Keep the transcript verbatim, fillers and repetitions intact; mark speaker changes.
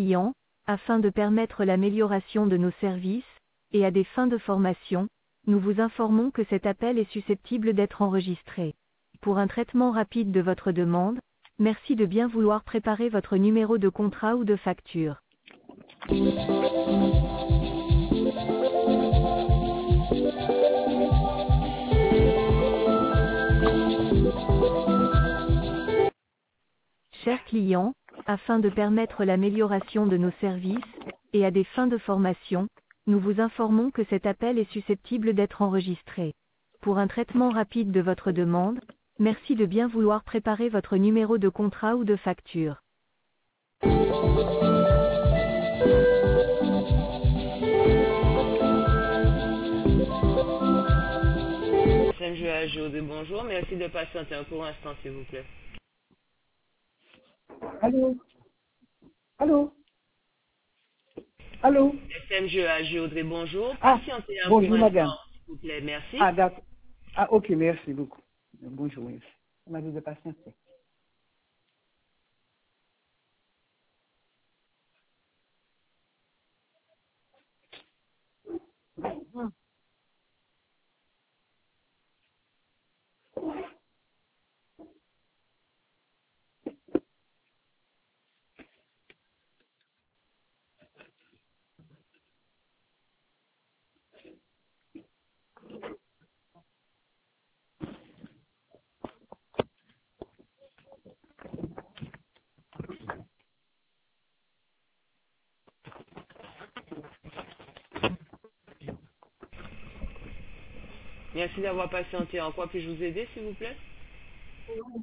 Speaker 1: client, afin de permettre l'amélioration de nos services, et à des fins de formation, nous vous informons que cet appel est susceptible d'être enregistré. Pour un traitement rapide de votre demande, merci de bien vouloir préparer votre numéro de contrat ou de facture. Chers clients, afin de permettre l'amélioration de nos services, et à des fins de formation, nous vous informons que cet appel est susceptible d'être enregistré. Pour un traitement rapide de votre demande, merci de bien vouloir préparer votre numéro de contrat ou de facture.
Speaker 2: M G A Géodé, bonjour. Merci de patienter un court instant, s'il vous plaît.
Speaker 3: Allô? Allô? Allô?
Speaker 2: S M G A Géodé, bonjour.
Speaker 3: Ah,
Speaker 2: Patientez un court
Speaker 3: bonjour madame.
Speaker 2: instant, s'il vous plaît. Merci.
Speaker 3: Ah, d'accord. Ah, ok, merci beaucoup. Bonjour, merci. On m'a dit de patienter.
Speaker 2: Merci d'avoir patienté. En quoi puis-je vous aider, s'il vous plaît?